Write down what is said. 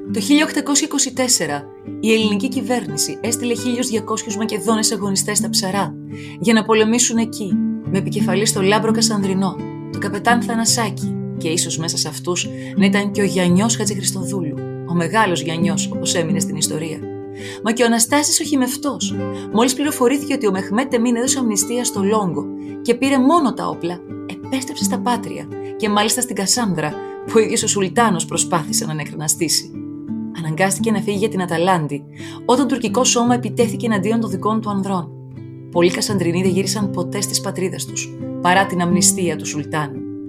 Το 1824 η ελληνική κυβέρνηση έστειλε 1.200 Μακεδόνες αγωνιστές στα Ψαρά για να πολεμήσουν εκεί, με επικεφαλής τον Λάμπρο Κασανδρινό, τον καπετάν Θανασάκη και ίσως μέσα σε αυτούς να ήταν και ο Γιαννιός Χατζηχριστοδούλου, ο μεγάλος Γιαννιός όπως έμεινε στην ιστορία. Μα και ο Αναστάσης ο Χιμευτός, μόλις πληροφορήθηκε ότι ο Μεχμέτ Εμίν έδωσε αμνηστία στο Λόγκο και πήρε μόνο τα όπλα, επέστρεψε στα Πάτρια και μάλιστα στην Κασάνδρα, που ο ίδιος ο Σουλτάνος προσπάθησε να ανεκραναστήσει. Αναγκάστηκε να φύγει για την Αταλάντη, όταν τουρκικό σώμα επιτέθηκε εναντίον των δικών του ανδρών. Πολλοί Κασανδρινοί δεν γύρισαν ποτέ στις πατρίδες τους, παρά την αμνηστία του Σουλτάνου.